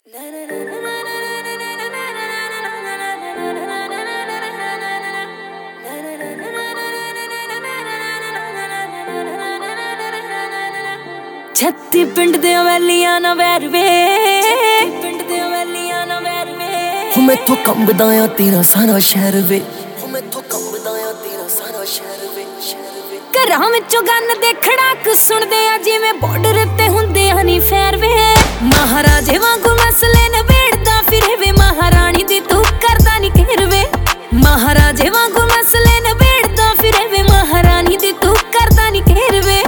ਛੱਤੀ ਪਿੰਡ ਦੇ ਵੈਲੀਆਂ ਨਾ ਵੈਰ ਵੇ, ਪਿੰਡ ਦੇ ਵੈਲੀਆਂ ਨਾ ਵੈਰ ਵੇ। ਹੋ ਮੈਥੋਂ ਕੰਬਦਾ ਆ ਤੇਰਾ ਸਾਰਾ ਸ਼ਹਿਰ ਵੇ, ਹੋ ਮੈਥੋਂ ਕੰਬਦਾ ਆ ਤੇਰਾ ਸਾਰਾ ਸ਼ਹਿਰ ਵੇ, ਸ਼ਹਿਰ ਵੇ। ਘਰਾਂ ਵਿੱਚੋਂ ਗੰਨ ਦੇ ਖੜਾਕ ਸੁਣਦੇ ਆ ਜਿਵੇਂ ਬਾਰਡਰ ਤੇ ਹੁੰਦੇ ਆ ਨੀ ਫੈਰ ਵੇ। ਮਹਾਰਾਜੇ ਵਾਂਗੂ ਮਸਲੇ ਨਵੇੜਦਾ ਫਿਰੇ ਵੇ, ਮਹਾਰਾਣੀ ਦੀ ਤੂੰ ਕਰਦਾ ਨੀ ਘੇਰ ਵੇ। ਮਹਾਰਾਜੇ ਵਾਂਗੂ ਮਸਲੇ ਨਵੇੜਦਾ ਫਿਰੇ ਵੇ, ਮਹਾਰਾਣੀ ਦੀ ਤੂੰ ਕਰਦਾ ਨੀ ਘੇਰ ਵੇ।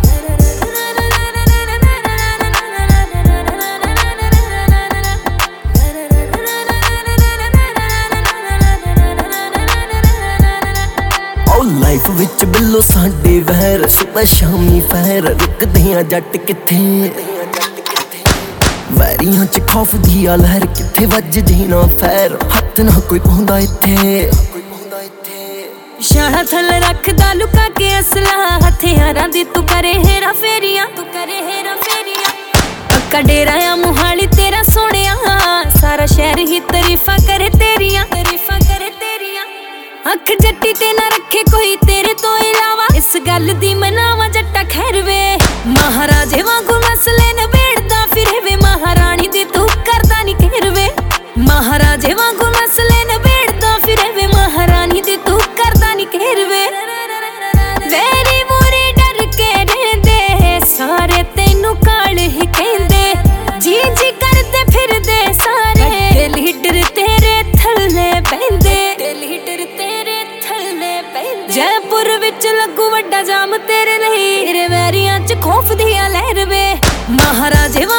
ਲਾਈਫ ਵਿੱਚ ਬਿੱਲੋ ਸਾਡੇ ਵਹਿਰ, ਸੁਬਹ ਸ਼ਾਮੀ ਫੈਰ, ਰੁਕਦੇ ਆ ਜੱਟ ਕਿੱਥੇ। ਵੈਰੀਆਂ ਚ ਖੌਫ ਦੀ ਆ ਲਹਿਰ, ਕਿੱਥੇ ਵੱਜਦੀ ਨਾ ਫੈਰ, ਹੱਥ ਨਾ ਕੋਈ ਪਾਉਂਦਾ ਇੱਥੇ। ਸ਼ਾਹਾਂ ਥੱਲੇ ਰੱਖਦਾ ਲੁਕਾ ਕੇ ਅਸਲਾ, ਹਥਿਆਰਾਂ ਦੀ ਤੂੰ ਕਰੇ ਹੇਰਾ ਫੇਰੀਆਂ, ਤੂੰ ਕਰੇ ਹੇਰਾ ਫੇਰੀਆਂ। ਪੱਕਾ ਡੇਰਾ ਆ ਮੁਹਾਲੀ ਤੇਰਾ ਸੋਹਣਿਆ, ਸਾਰਾ ਸ਼ਹਿਰ ਹੀ ਤਾਰੀਫਾਂ ਕਰੇ ਤੇਰੀਆਂ, ਤਾਰੀਫਾਂ ਕਰੇ ਤੇਰੀਆਂ। ਅੱਖ ਜੱਟੀ ਤੇ ਨਾ ਰੱਖੇ ਕੋਈ ਤੇਰੇ ਤੋਂ ਇਲਾਵਾ, ਇਸ ਗੱਲ ਦੀ ਮਨਾਵਾ ਜੱਟਾ ਖੈਰ ਵੇ। ਮਹਾਰਾਜੇ ਵਾਂਗੂ ਮਸਲੇ ਨਵੇੜਦਾ ਫਿਰੇ ਵੇ, ਮਹਾਰਾਣੀ ਦੀ ਤੂੰ ਕਰਦਾ ਨੀ ਘੇਰ ਵੇ। ਮਹਾਰਾਜੇ ਵਾਂਗੂ ਮਸਲੇ ਨਵੇੜਦਾ ਫਿਰੇ ਵੇ, ਮਹਾਰਾਣੀ ਦੀ ਤੂੰ ਕਰਦਾ ਨੀ ਘੇਰ ਵੇ। ਵੈਰੀ ਮੂਰੇ ਡਰ ਕੇ ਰਹਿੰਦੇ ਸਾਰੇ, ਤੈਨੂੰ ਕਾਲ ਹੀ ਕਹਿੰਦੇ, ਜੀ ਜੀ ਕਰਦੇ ਫਿਰਦੇ ਸਾਰੇ। ਦਿਲ ਲੀਡਰ ਤੇਰੇ ਥੱਲੇ ਬਹਿੰਦੇ, ਦਿਲ ਲੀਡਰ ਤੇਰੇ ਥੱਲੇ ਬਹਿੰਦੇ। ਜੈਪੁਰ ਵਿੱਚ ਲੱਗੂ ਵੱਡਾ ਜਾਮ ਤੇਰੇ ਲਈ, ਤੇਰੇ ਵੈਰੀਆਂ ਚ ਖੌਫ ਦੀ ਆ ਲਹਿਰ ਵੇ। ਮਹਾਰਾਜੇ